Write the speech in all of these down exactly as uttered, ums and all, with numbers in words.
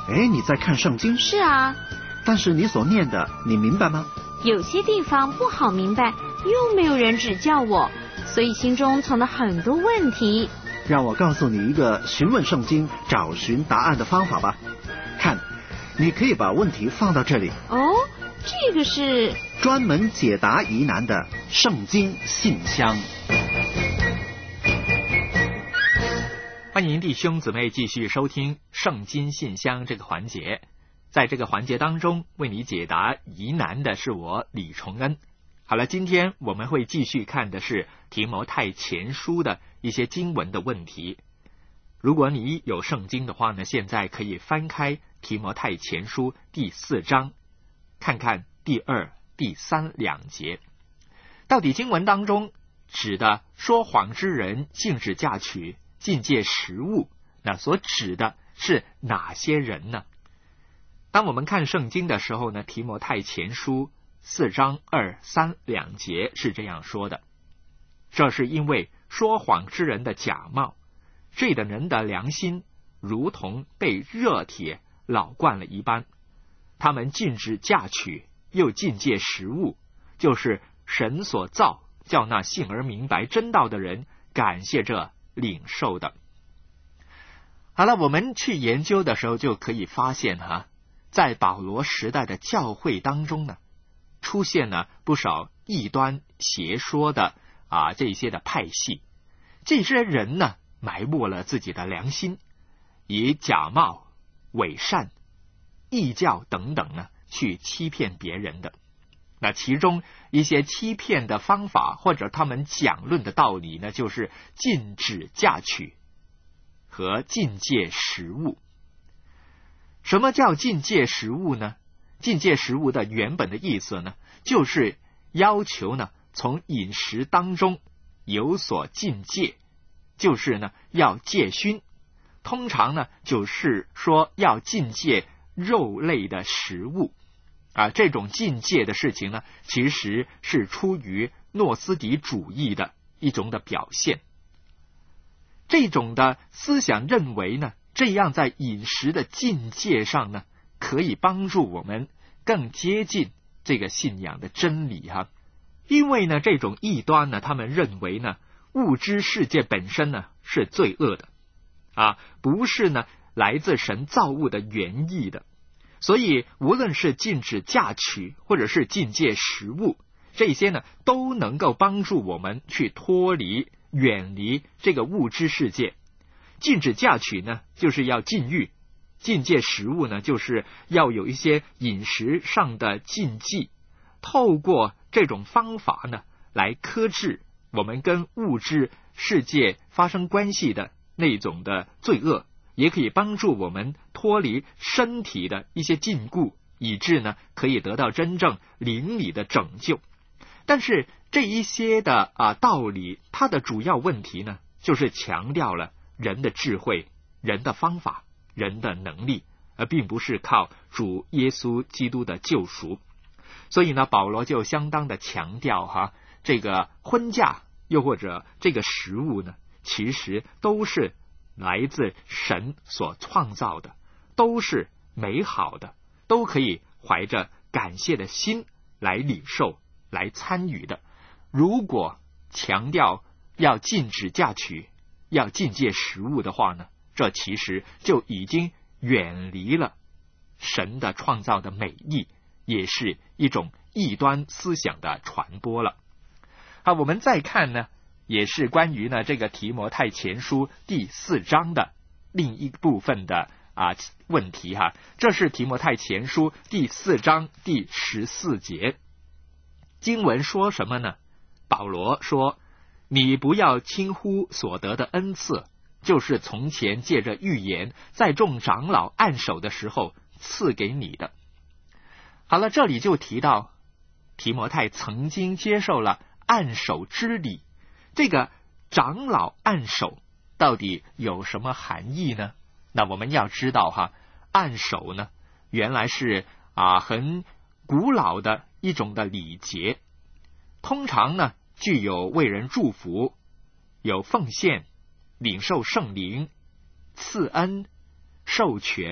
哎，你在看圣经？ 是啊。 但是你所念的，你明白吗？ 有些地方不好明白，又没有人指教我，所以心中存了很多问题。 让我告诉你一个询问圣经、找寻答案的方法吧。看，你可以把问题放到这里。 哦，这个是专门解答疑难的圣经信箱。 欢迎弟兄姊妹继续收听圣经信箱这个环节。在这个环节当中，为你解答疑难的是我李崇恩。好了，今天我们会继续看的是提摩太前书的一些经文的问题。如果你有圣经的话呢，现在可以翻开提摩太前书第四章，看看第二、第三两节。到底经文当中指的说谎之人禁止嫁娶、禁戒食物，那所指的是哪些人呢？当我们看圣经的时候呢，提摩太前书四章二三两节是这样说的：这是因为说谎之人的假冒，这等人的良心如同被热铁老灌了一般，他们禁止嫁娶，又禁戒食物，就是神所造，叫那信而明白真道的人感谢这领受的。好了，我们去研究的时候就可以发现哈，在保罗时代的教会当中呢，出现了不少异端邪说的啊这些的派系。这些人呢，埋没了自己的良心，以假冒、伪善、异教等等呢，去欺骗别人的。那其中一些欺骗的方法，或者他们讲论的道理呢，就是禁止嫁娶和禁戒食物。什么叫禁戒食物呢？禁戒食物的原本的意思呢，就是要求呢从饮食当中有所禁戒，就是呢要戒熏。通常呢就是说要禁戒肉类的食物啊，这种禁戒的事情呢，其实是出于诺斯底主义的一种的表现。这种的思想认为呢，这样在饮食的禁戒上呢，可以帮助我们更接近这个信仰的真理哈。因为呢，这种异端呢，他们认为呢，物质世界本身呢是罪恶的啊，不是呢来自神造物的原意的。所以无论是禁止嫁娶或者是禁戒食物，这些呢都能够帮助我们去脱离远离这个物质世界。禁止嫁娶呢，就是要禁欲；禁戒食物呢，就是要有一些饮食上的禁忌。透过这种方法呢，来克制我们跟物质世界发生关系的那种的罪恶，也可以帮助我们脱离身体的一些禁锢，以致呢可以得到真正灵里的拯救。但是这一些的啊道理，它的主要问题呢，就是强调了人的智慧、人的方法、人的能力，而并不是靠主耶稣基督的救赎。所以呢，保罗就相当的强调哈，这个婚嫁又或者这个食物呢，其实都是来自神所创造的，都是美好的，都可以怀着感谢的心来领受、来参与的。如果强调要禁止嫁娶、要禁戒食物的话呢，这其实就已经远离了神的创造的美意，也是一种异端思想的传播了。好，我们再看呢，也是关于呢这个提摩太前书第四章的另一部分的啊问题哈。这是提摩太前书第四章第十四节，经文说什么呢？保罗说：你不要轻忽所得的恩赐，就是从前借着预言在众长老按手的时候赐给你的。好了，这里就提到提摩太曾经接受了按手之礼。这个长老按手到底有什么含义呢？那我们要知道哈，按手呢原来是啊很古老的一种的礼节，通常呢具有为人祝福、有奉献、领受圣灵、赐恩、授权、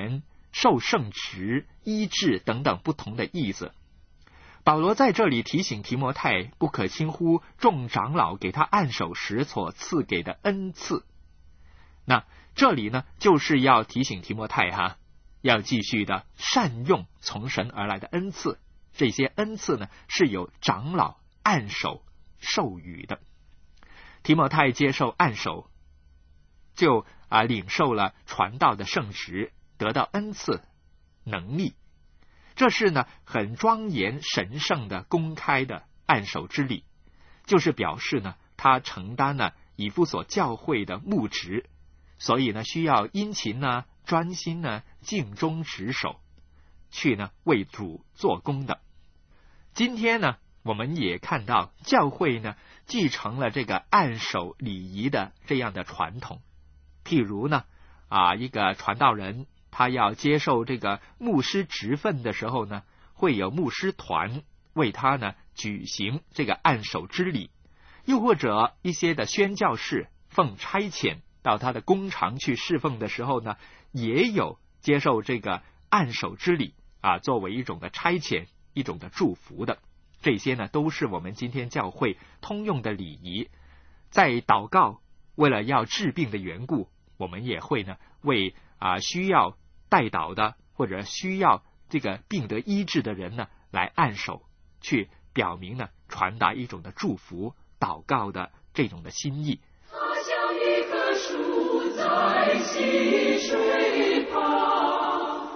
受圣职、医治等等不同的意思。保罗在这里提醒提摩太，不可轻忽众长老给他按手时所赐给的恩赐。那这里呢，就是要提醒提摩太哈，要继续的善用从神而来的恩赐。这些恩赐呢，是由长老按手授予的。提摩太接受按手，就啊领受了传道的圣职，得到恩赐能力。这是呢很庄严神圣的公开的按手之礼，就是表示呢他承担了以弗所教会的牧职，所以呢需要殷勤呢、专心呢、尽忠职守，去呢为主做工的。今天呢，我们也看到教会呢继承了这个按手礼仪的这样的传统。譬如呢，啊一个传道人，他要接受这个牧师职分的时候呢，会有牧师团为他呢举行这个按手之礼。又或者一些的宣教士奉差遣到他的工厂去侍奉的时候呢，也有接受这个按手之礼啊，作为一种的差遣，一种的祝福的。这些呢都是我们今天教会通用的礼仪。在祷告，为了要治病的缘故，我们也会呢为啊需要代祷的或者需要这个病得医治的人呢来按手，去表明呢传达一种的祝福祷告的这种的心意。 它像一棵树在溪水旁，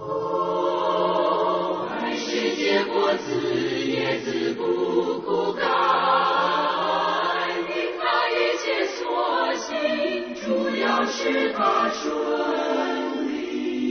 哦，还是结果子，叶子不枯干，因它一切所行，主要是它顺利，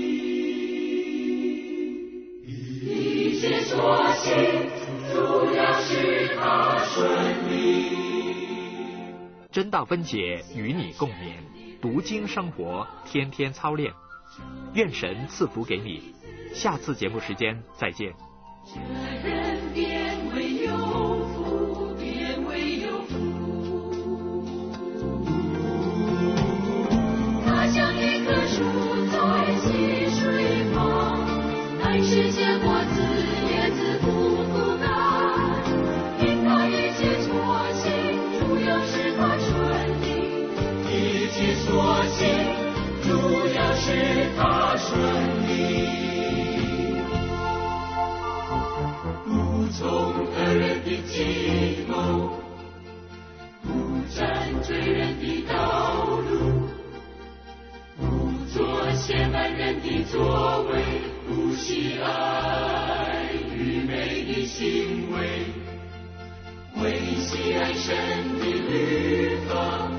一切所行，主要是它顺利。 真道分解，与你共勉，读经生活，天天操练。愿神赐福给你。下次节目时间再见。 这人变为有福，变为有福。它像一棵树在溪水旁，乃是结果子，叶子不枯干。因它一切所行，主要是它顺利，一切所行，主要是它顺利。不从恶人的计谋，不占罪人的道路，不做亵慢人的作为，不喜爱愚昧的行为，为喜爱神的律法。